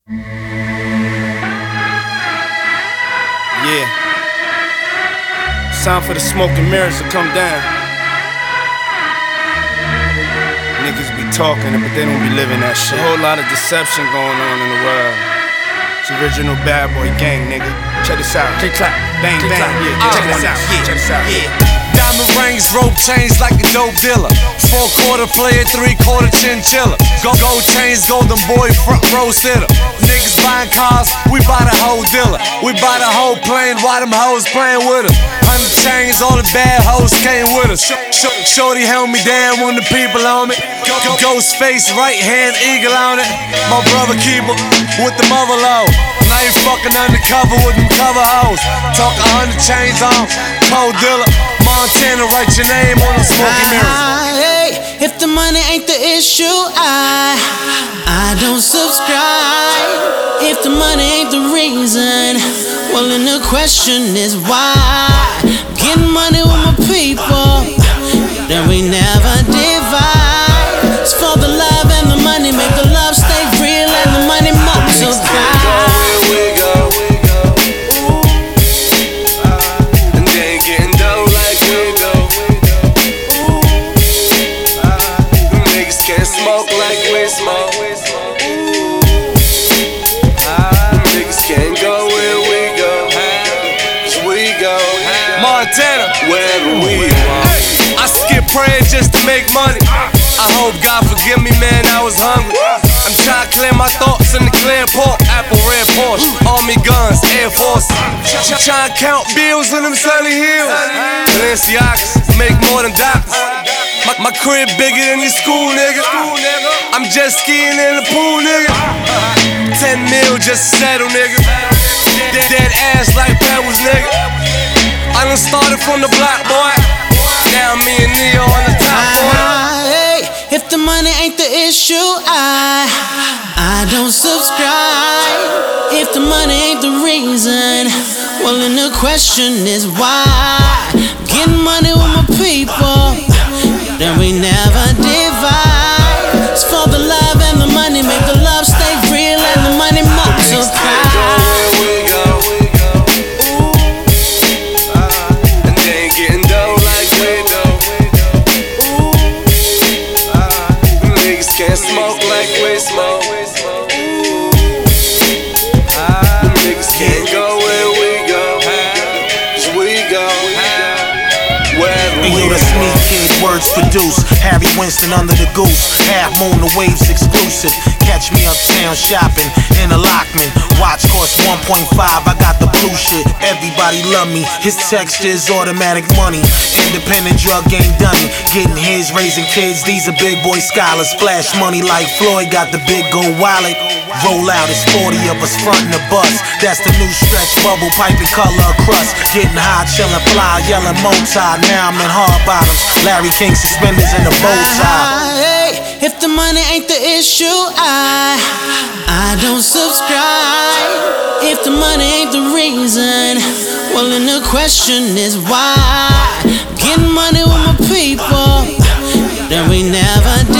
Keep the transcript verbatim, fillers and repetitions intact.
Yeah. It's time for the smoke and mirrors to come down. Niggas be talking it, but they don't be living that shit. A whole lot of deception going on in the world. It's original bad boy gang, nigga. Check this out. Click clap. Bang bang. Yeah, check this out. Yeah, check this out. Yeah. Diamond rings, rope chains like a dope dealer. Four quarter player, three quarter chinchilla. Go gold chains, golden boy, front row sitter. Niggas buying cars, we buy the whole dealer. We buy the whole plane, why them hoes playing with us? Hundred chains, all the bad hoes came with us. Sh Shorty held me down when the people on me. Ghost face, right hand, eagle on it. My brother keeper with the mother load. Now you fucking undercover with them cover hoes. Talk a hundred chains on, cold dealer. Montana, write your name on the smoking mirrors. Hey, if the money ain't the issue, I I don't subscribe. If the money ain't the reason, well then the question is why. Getting money with my people, then we never divide. It's for the love and the money, make the love stay real and the money multiply. Smoke like we smoke. Niggas can't go where we go. Cause we go Montana, wherever we are. I skip prayer just to make money. I hope God forgive me, man, I was hungry. I'm trying to clear my thoughts in the clear port. Apple red Porsche, army guns, Air Force. Trying to count bills in them sunny hills. Balenciagas make more than doctors. My, my crib bigger than your school, nigga. I'm just skiing in the pool, nigga. Ten mil just to settle, nigga. Dead, dead ass like pebbles, nigga. I done started from the block, boy. Now me and Neo on the top, boy. Hey, if the money ain't the issue, I I don't subscribe. If the money ain't the reason, well then the question is why. Getting money with my people, then we never divide. It's for the love and the money, make the love stay real and the money multiply. We go, and they ain't getting dough like we do. Niggas can't smoke like we smoke. Niggas can't go where we go. Cause we go wherever we go. Words produced, Harry Winston under the goose. Half moon, the waves exclusive. Catch me uptown shopping in a Lockman. Watch cost one point five, I got the blue shit. Everybody love me, his texture is automatic money. Independent drug game dummy. Getting his, raising kids, these are big boy scholars. Splash money like Floyd, got the big gold wallet. Roll out, it's forty of us frontin' the bus. That's the new stretch bubble, pipe and color of crust. Getting high, chillin', fly, yellin' multi. Now I'm in hard bottoms, Larry King suspenders and a bow tie. Hey, if the money ain't the issue, I I don't subscribe. If the money ain't the reason, well then the question is why. Getting money with my people, then we never did.